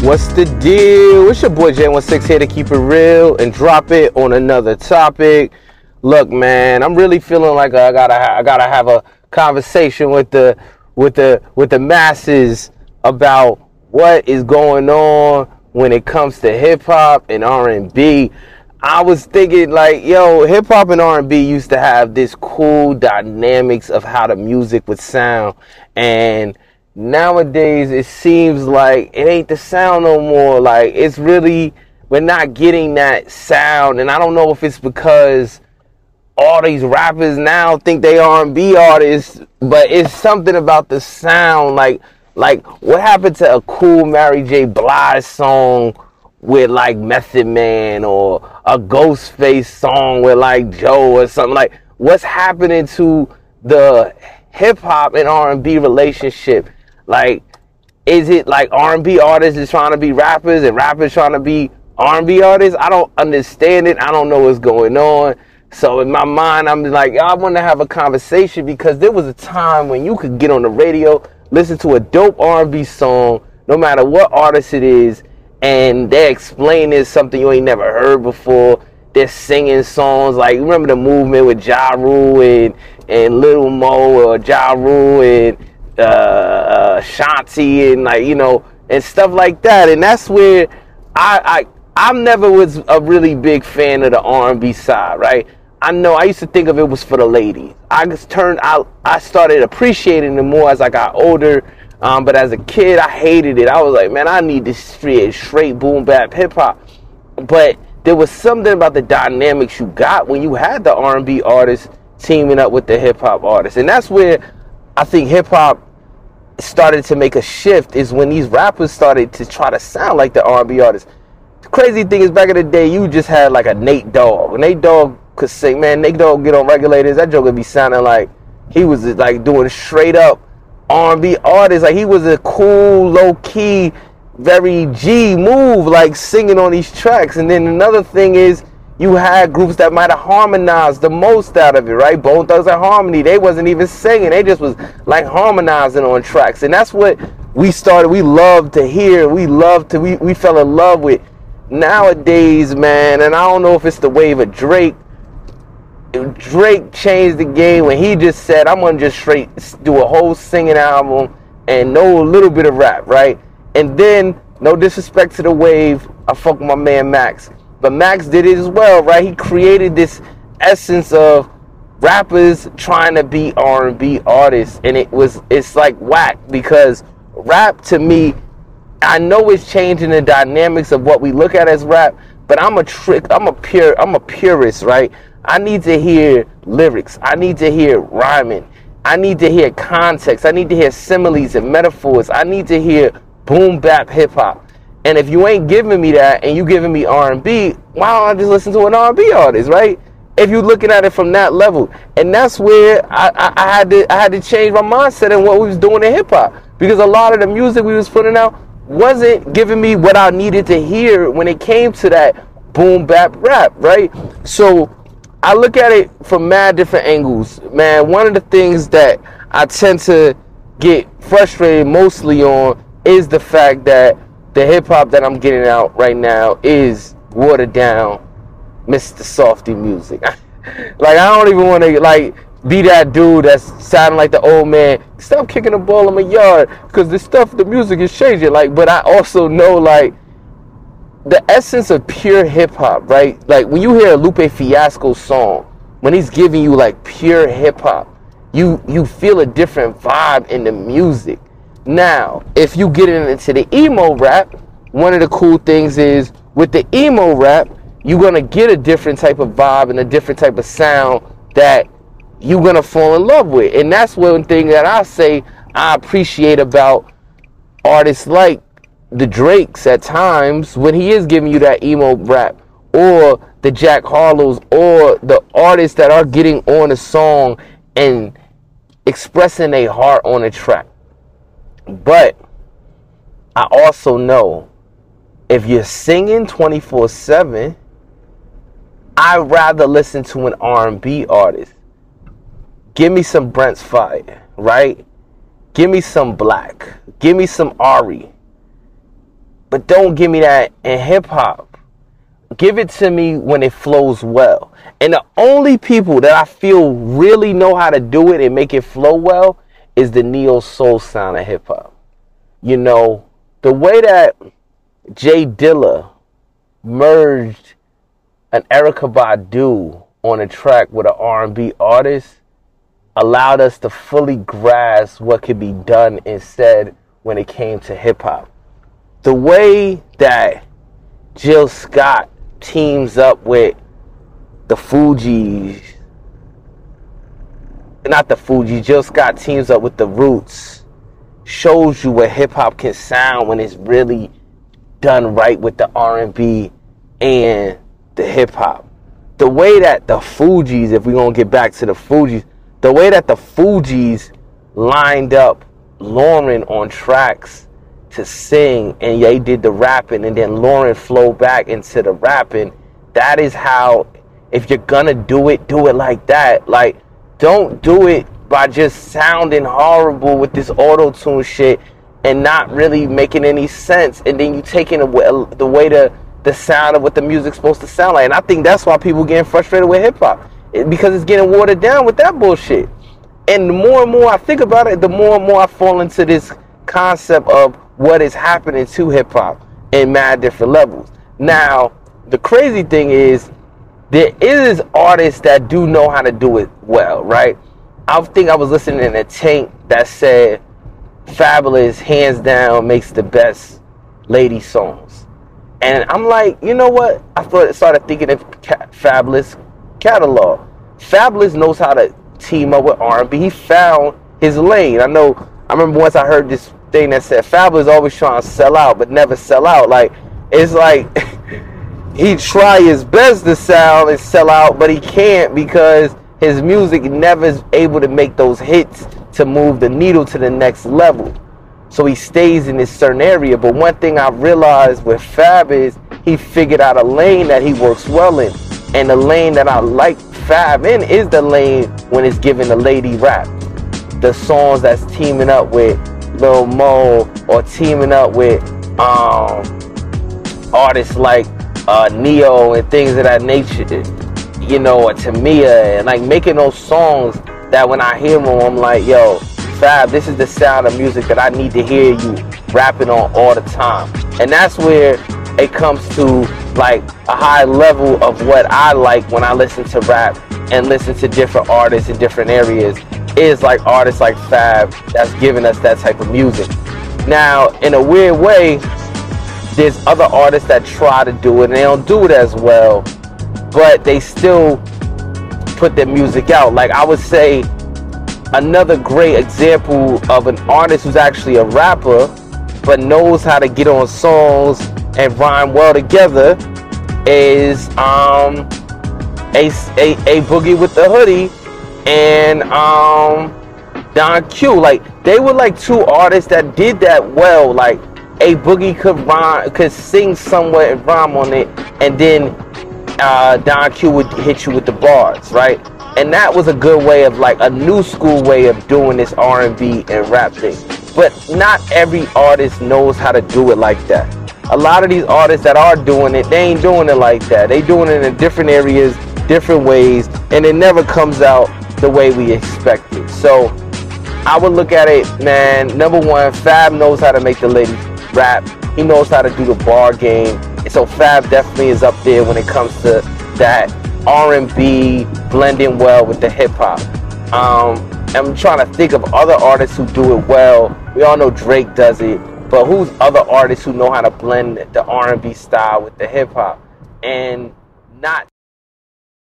What's the deal? It's your boy J16 here to keep it real and drop it on another topic. Look, man, I'm really feeling like I gotta have a conversation with the masses about what is going on when it comes to hip hop and R&B. I was thinking like, hip hop and R&B used to have this cool dynamics of how the music would sound, and nowadays it seems like it ain't the sound no more. Like, it's really, we're not getting that sound, and I don't know if it's because all these rappers now think they R&B artists, but it's something about the sound. Like what happened to a cool Mary J. Blige song with like Method Man, or a Ghostface song with like Joe or something? Like, what's happening to the hip hop and R&B relationship? Like, is it like R&B artists is trying to be rappers and rappers trying to be R&B artists? I don't understand it. I don't know what's going on. So in my mind, I'm like, I want to have a conversation, because there was a time when you could get on the radio, listen to a dope R&B song, no matter what artist it is, and they're explaining something you ain't never heard before. They're singing songs like, remember the movement with Ja Rule and Lil Mo, or Ja Rule and Shanti, and and stuff like that. And that's where I never was a really big fan of the R&B side, right? I know I used to think of it was for the ladies. I started appreciating it more as I got older. But as a kid, I hated it. I was like, man, I need this straight boom bap hip hop. But there was something about the dynamics you got when you had the R&B artists teaming up with the hip hop artists. And that's where I think hip hop started to make a shift, is when these rappers started to try to sound like the R&B artists. The crazy thing is, back in the day, you just had like a Nate Dogg. When Nate Dogg could sing, man, Nate Dogg get on Regulators, that joke would be sounding like he was like doing straight up R&B artist. Like, he was a cool, low-key, very G move, like singing on these tracks. And then another thing is, you had groups that might have harmonized the most out of it, right? Bone Thugs and Harmony, they wasn't even singing, they just was like harmonizing on tracks. And that's what we loved to hear, we fell in love with. Nowadays, man, and I don't know if it's the wave of Drake changed the game when he just said, I'm gonna just straight do a whole singing album and know a little bit of rap, right? And then, no disrespect to the wave, I fuck with my man Max, but Max did it as well, right? He created this essence of rappers trying to be R&B artists, and it's like whack, because rap, to me, I know it's changing the dynamics of what we look at as rap, but I'm a purist, right? I need to hear lyrics. I need to hear rhyming. I need to hear context. I need to hear similes and metaphors. I need to hear boom bap hip hop. And if you ain't giving me that, and you giving me R&B, why don't I just listen to an R&B artist, right? If you're looking at it from that level. And that's where I had to change my mindset in what we was doing in hip hop, because a lot of the music we was putting out wasn't giving me what I needed to hear when it came to that boom bap rap, right? So I look at it from mad different angles. Man, one of the things that I tend to get frustrated mostly on is the fact that the hip hop that I'm getting out right now is watered down Mr. Softy music. Like, I don't even want to be that dude that's sounding like the old man. Stop kicking the ball in my yard, because the music is changing. But I also know, the essence of pure hip hop, right? Like, when you hear a Lupe Fiasco song, when he's giving you like pure hip hop, you feel a different vibe in the music. Now, if you get into the emo rap, one of the cool things is, with the emo rap, you're gonna get a different type of vibe and a different type of sound that you're gonna fall in love with. And that's one thing that I say I appreciate about artists like the Drakes at times, when he is giving you that emo rap, or the Jack Harlows, or the artists that are getting on a song and expressing their heart on a track. But I also know, if you're singing 24/7, I'd rather listen to an R&B artist. Give me some Brent's Fire, right? Give me some Black. Give me some Ari. but don't give me that in hip hop. Give it to me when it flows well. And the only people that I feel really know how to do it and make it flow well is the neo soul sound of hip hop. You know, the way that Jay Dilla merged an Erykah Badu on a track with an R&B artist allowed us to fully grasp what could be done and said when it came to hip hop. The way that Jill Scott teams up with the Fugees, not the Fugees, Jill Scott teams up with the Roots, shows you what hip hop can sound when it's really done right with the R&B and the hip hop. The way that the Fugees, if we're going to get back to the Fugees, the way that the Fugees lined up Lauryn on tracks to sing, and they did the rapping, and then Lauryn flowed back into the rapping, that is how, if you're gonna do it like that. Like, don't do it by just sounding horrible with this auto-tune shit and not really making any sense, and then you taking away the way the sound of what the music's supposed to sound like. And I think that's why people getting frustrated with hip-hop, because it's getting watered down with that bullshit. And the more and more I think about it, the more and more I fall into this concept of what is happening to hip-hop in mad different levels. Now, the crazy thing is, there is artists that do know how to do it well, right? I think I was listening to Tank that said Fabolous, hands down, makes the best lady songs. And I'm like, you know what? I started thinking of Fabolous catalog. Fabolous knows how to team up with R&B. He found his lane. I remember once I heard this thing that said Fabolous always trying to sell out, but never sell out. Like, it's like he try his best to sound and sell out, but he can't, because his music never is able to make those hits to move the needle to the next level. So he stays in this certain area. But one thing I realized with Fab is he figured out a lane that he works well in. And the lane that I like Fab in is the lane when it's giving the lady rap. The songs that's teaming up with Lil Mo, or teaming up with artists like Neo and things of that nature, you know, or Tamia, and like making those songs that when I hear them, I'm like, yo, Fab, this is the sound of music that I need to hear you rapping on all the time. And that's where it comes to like a high level of what I like when I listen to rap and listen to different artists in different areas, is like artists like Fab that's giving us that type of music. Now, in a weird way, there's other artists that try to do it and they don't do it as well, but they still put their music out. Like, I would say another great example of an artist who's actually a rapper but knows how to get on songs and rhyme well together is a Boogie with the Hoodie and Don Q. Like, they were like two artists that did that well. Like, A Boogie could sing somewhat and rhyme on it, and then Don Q would hit you with the bars, right? And that was a good way of, like, a new school way of doing this R&B and rap thing. But not every artist knows how to do it like that. A lot of these artists that are doing it, they ain't doing it like that. They doing it in different areas, different ways, and it never comes out the way we expect it. So I would look at it, man, number one, Fab knows how to make the ladies rap. He knows how to do the bar game. And so Fab definitely is up there when it comes to that R&B blending well with the hip hop. I'm trying to think of other artists who do it well. We all know Drake does it, but who's other artists who know how to blend the R&B style with the hip hop and not